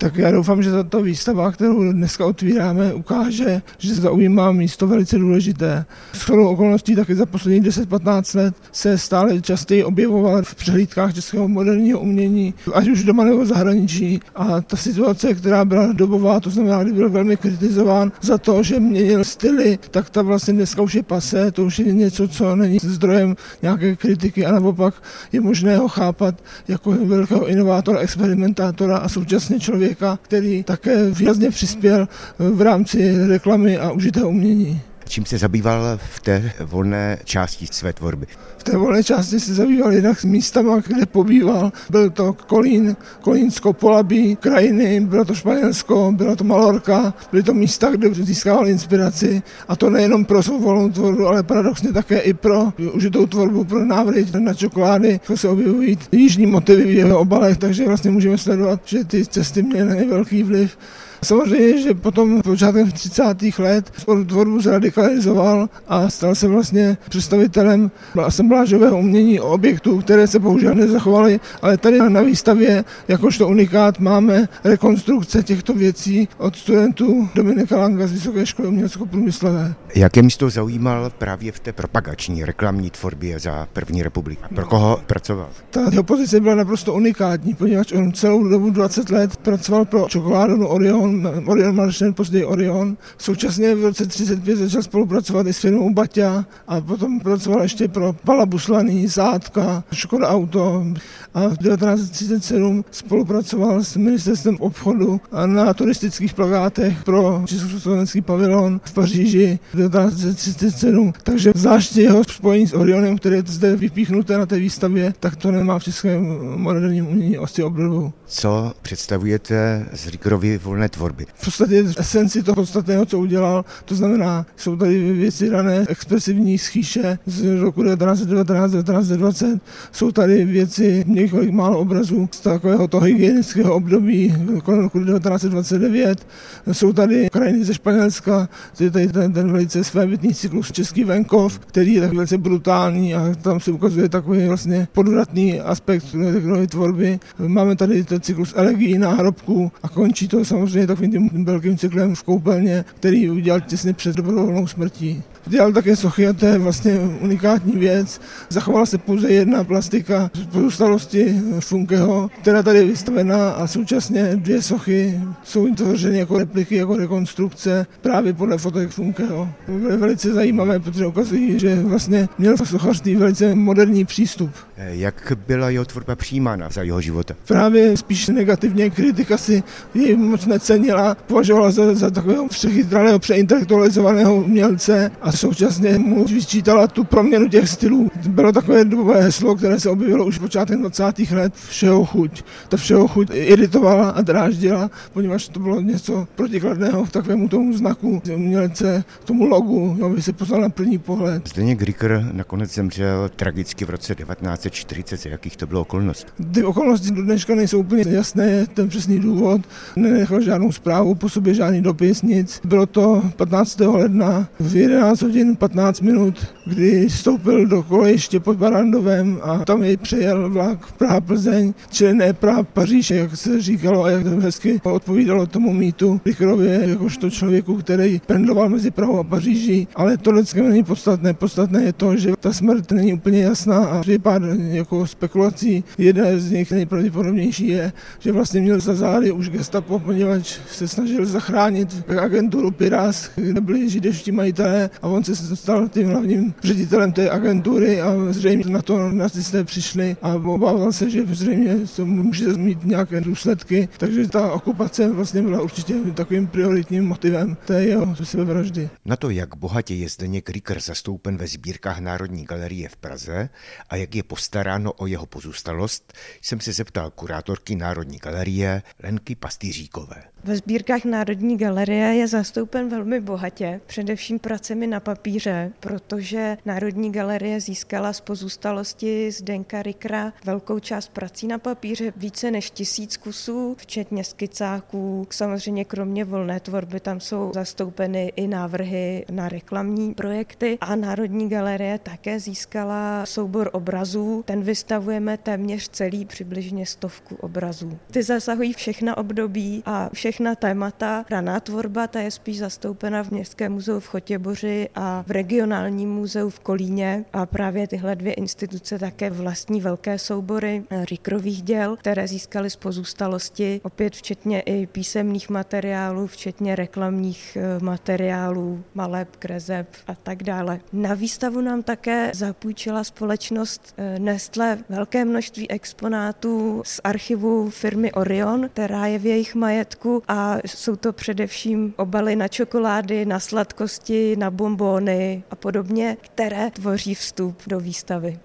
Tak já doufám, že tato výstava, kterou dneska otvíráme, ukáže, že zaujímá místo velice důležité. Shodou okolností taky za posledních 10-15 let se stále častěji objevoval v přehlídkách českého moderního umění, ať už doma nebo v zahraničí. A ta situace, která byla dobová, to znamená, kdy byl velmi kritizován za to, že měnil styly, tak ta vlastně dneska už je pasé, to už je něco, co není zdrojem nějaké kritiky a naopak je možné ho chápat jako velkého inovátora, experimentátora a současně člověka, který také výrazně přispěl v rámci reklamy a užitého umění. Čím se zabýval v té volné části své tvorby? V té volné části se zabýval jednak místama, kde pobýval. Byl to Kolínsko, Polabí, krajiny, bylo to Španělsko, byla to Malorka, byly to místa, kde získával inspiraci. A to nejenom pro svou volnou tvorbu, ale paradoxně také i pro užitou tvorbu, pro návrhy na čokolády. To se objevují jižní motivy v jeho obalech, takže vlastně můžeme sledovat, že ty cesty měly na ně velký vliv. Samozřejmě, že potom počátkem 30. let tvorbu zradikalizoval a stal se vlastně představitelem asemblážového umění objektů, které se bohužel nezachovaly, ale tady na výstavě jakožto unikát máme rekonstrukce těchto věcí od studentů Dominika Langa z Vysoké školy umělecko-průmyslové. Jaké místo zaujímal právě v té propagační reklamní tvorbě za první republiky? Pro koho pracoval? Ta jeho pozice byla naprosto unikátní, poněvadž on celou dobu 20 let pracoval pro čokoládovnu Orion Maršen, později Orion. Současně v roce 1935 začal spolupracovat i s firmou Baťa a potom pracoval ještě pro Pala Buslaný, Zátka, Škoda Auto a v 1937 spolupracoval s ministerstvem obchodu a na turistických plakátech pro československý pavilon v Paříži v 1937. Takže zvláště jeho spojení s Orionem, které je zde vypíchnuté na té výstavě, tak to nemá v českém moderním umění asi obdobu. Co představujete z Rickerovy volné tvorby? V podstatě esenci toho podstatného, co udělal, to znamená, jsou tady věci dané expresivní schýše z roku 1919-1920, jsou tady věci, několik málo obrazů z takového toho hygienického období kolem roku 1929, jsou tady krajiny ze Španělska, je tady ten velice svébytný cyklus Český venkov, který je tak velice brutální a tam se ukazuje takový vlastně podvratný aspekt Rickerovy tvorby. Máme tady ten cyklus elegií, náhrobků a končí to samozřejmě takovým tím velkým cyklem v koupelně, který udělal těsně před dobrovolnou smrtí. Dělal také sochy a to je vlastně unikátní věc. Zachovala se pouze jedna plastika z pozůstalosti Funkeho, která tady je vystavená a současně dvě sochy jsou tvořeny jako repliky, jako rekonstrukce právě podle fotek Funkeho. Byly velice zajímavé, protože ukazují, že vlastně měl v sochařství velice moderní přístup. Jak byla jeho tvorba přijímána za jeho života? Právě spíš negativně, kritika si jej moc necenila, považovala za takového přechytraného, přeintelektualizovaného umělce a současně mu vyčítala tu proměnu těch stylů. Bylo takové dobové heslo, které se objevilo už počátkem 20. let, všeho chuť. Ta všeho chuť iritovala a dráždila, poněvadž to bylo něco protikladného v takovému tomu znaku umělce, tomu logu, aby se poznal na první pohled. Zdeněk Ricker nakonec zemřel tragicky v roce 1940. Za jakých to bylo okolností? Ty okolnosti do dneška nejsou úplně jasné, ten přesný důvod. Nenechal žádnou zprávu, po sobě žádný dopis, nic. Bylo to 15. ledna v 11 hodin 15 minut, kdy vstoupil do kolejiště pod Barrandovem a tam jej přejel vlak Praha-Plzeň, čili ne Praha-Paříž, jak se říkalo a jak to hezky odpovídalo tomu mýtu Rickerově, jakožto člověku, který pendloval mezi Prahou a Paříží, ale to není podstatné. Podstatné je to, že ta smrt není úplně jasná a je pár jako spekulací. Jedna z nich nejpravděpodobnější je, že vlastně měl za zády už gestapo, poněvadž se snažil zachránit agenturu Piras, kde byli židovští majitelé a on se stal tím hlavním ředitelem té agentury a zřejmě na to nacisté přišli a obával se, že zřejmě to může mít nějaké důsledky, takže ta okupace vlastně byla určitě takovým prioritním motivem té jeho sebevraždy. Na to, jak bohatě je Zdeněk Ricker zastoupen ve sbírkách Národní galerie v Praze a jak je postaráno o jeho pozůstalost, jsem se zeptal kurátorky Národní galerie Lenky Pastýříkové. Ve sbírkách Národní galerie je zastoupen velmi bohatě, především pracemi na papíře, protože Národní galerie získala z pozůstalosti Zdeňka Rickera velkou část prací na papíře, více než 1000 kusů, včetně skicáků. Samozřejmě kromě volné tvorby tam jsou zastoupeny i návrhy na reklamní projekty a Národní galerie také získala soubor obrazů. Ten vystavujeme téměř celý, přibližně 100 obrazů. Ty zasahují všechna období a všechna témata. Raná tvorba, ta je spíš zastoupena v Městském muzeu v Chotěboři a v regionálním muzeu v Kolíně a právě tyhle dvě instituce také vlastní velké soubory Rickerových děl, které získaly z pozůstalosti, opět včetně i písemných materiálů, včetně reklamních materiálů, maleb, kreseb a tak dále. Na výstavu nám také zapůjčila společnost Nestlé velké množství exponátů z archivu firmy Orion, která je v jejich majetku a jsou to především obaly na čokolády, na sladkosti, na bonbóny a podobně, které tvoří vstup do výstavy.